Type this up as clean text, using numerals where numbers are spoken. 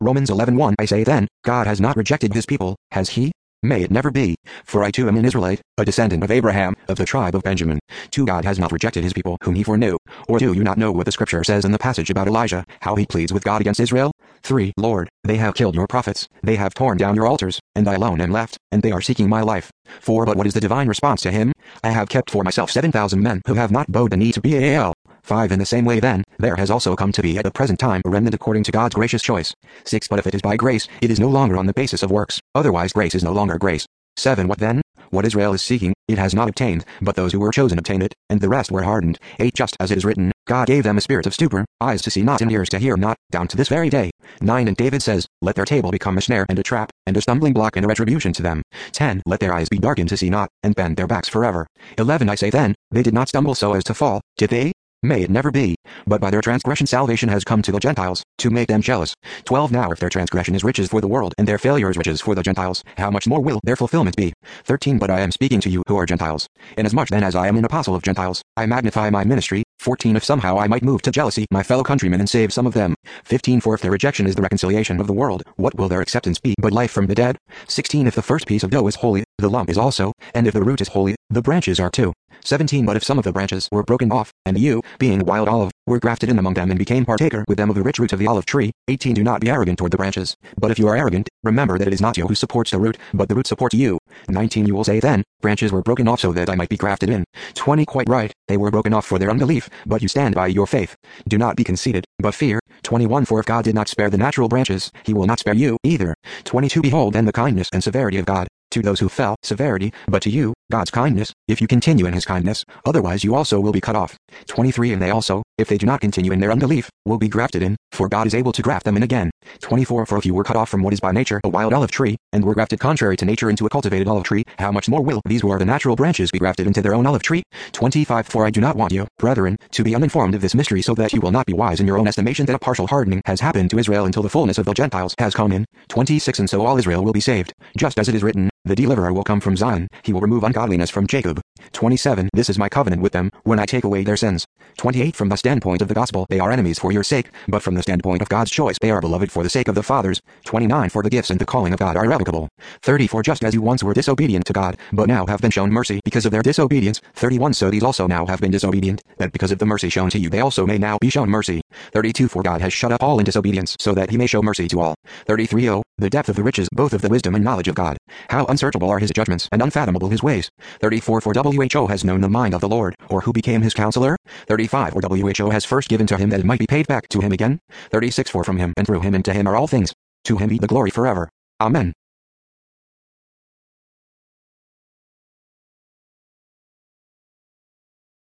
Romans 11:1. I say then, God has not rejected his people, has he? May it never be. For I too am an Israelite, a descendant of Abraham, of the tribe of Benjamin. 2. God has not rejected his people, whom he foreknew. Or do you not know what the scripture says in the passage about Elijah, how he pleads with God against Israel? 3. Lord, they have killed your prophets, they have torn down your altars, and I alone am left, and they are seeking my life. 4. But what is the divine response to him? I have kept for myself 7,000 men who have not bowed the knee to Baal. 5. In the same way then, there has also come to be at the present time a remnant according to God's gracious choice. 6. But if it is by grace, it is no longer on the basis of works, otherwise grace is no longer grace. 7. What then? What Israel is seeking, it has not obtained, but those who were chosen obtained it, and the rest were hardened. 8. Just as it is written, God gave them a spirit of stupor, eyes to see not and ears to hear not, down to this very day. 9. And David says, let their table become a snare and a trap, and a stumbling block and a retribution to them. 10. Let their eyes be darkened to see not, and bend their backs forever. 11. I say then, they did not stumble so as to fall, did they? May it never be. But by their transgression salvation has come to the Gentiles, to make them jealous. 12. Now if their transgression is riches for the world, and their failure is riches for the Gentiles, how much more will their fulfillment be? 13. But I am speaking to you who are Gentiles. Inasmuch then as I am an apostle of Gentiles, I magnify my ministry. 14. If somehow I might move to jealousy my fellow countrymen and save some of them. 15. For if their rejection is the reconciliation of the world, what will their acceptance be but life from the dead? 16. If the first piece of dough is holy, the lump is also, and if the root is holy, the branches are too. 17. But if some of the branches were broken off, and you, being a wild olive, were grafted in among them and became partaker with them of the rich root of the olive tree. 18. Do not be arrogant toward the branches. But if you are arrogant, remember that it is not you who supports the root, but the root supports you. 19. You will say then, branches were broken off so that I might be grafted in. 20. Quite right, they were broken off for their unbelief, but you stand by your faith. Do not be conceited, but fear. 21. For if God did not spare the natural branches, he will not spare you either. 22. Behold then the kindness and severity of God. To those who fell, severity, but to you, God's kindness, if you continue in his kindness, otherwise you also will be cut off. 23. And they also, if they do not continue in their unbelief, will be grafted in, for God is able to graft them in again. 24. For if you were cut off from what is by nature a wild olive tree, and were grafted contrary to nature into a cultivated olive tree, how much more will these who are the natural branches be grafted into their own olive tree? 25. For I do not want you, brethren, to be uninformed of this mystery so that you will not be wise in your own estimation that a partial hardening has happened to Israel until the fullness of the Gentiles has come in. 26. And so all Israel will be saved, just as it is written, the deliverer will come from Zion, he will remove ungodliness from Jacob. 27. This is my covenant with them, when I take away their sins. 28. From the standpoint of the gospel, they are enemies for your sake, but from the standpoint of God's choice, they are beloved for the sake of the fathers. 29. For the gifts and the calling of God are irrevocable. 30. For just as you once were disobedient to God, but now have been shown mercy because of their disobedience. 31. So these also now have been disobedient, that because of the mercy shown to you they also may now be shown mercy. 32. For God has shut up all in disobedience, so that he may show mercy to all. 33. Oh, the depth of the riches, both of the wisdom and knowledge of God. How unsearchable are his judgments, and unfathomable his ways. 34. For WHO has known the mind of the Lord, or who became his counselor? 35. For WHO has first given to him that it might be paid back to him again. 36. For from him, and through him, and to him are all things. To him be the glory forever. Amen.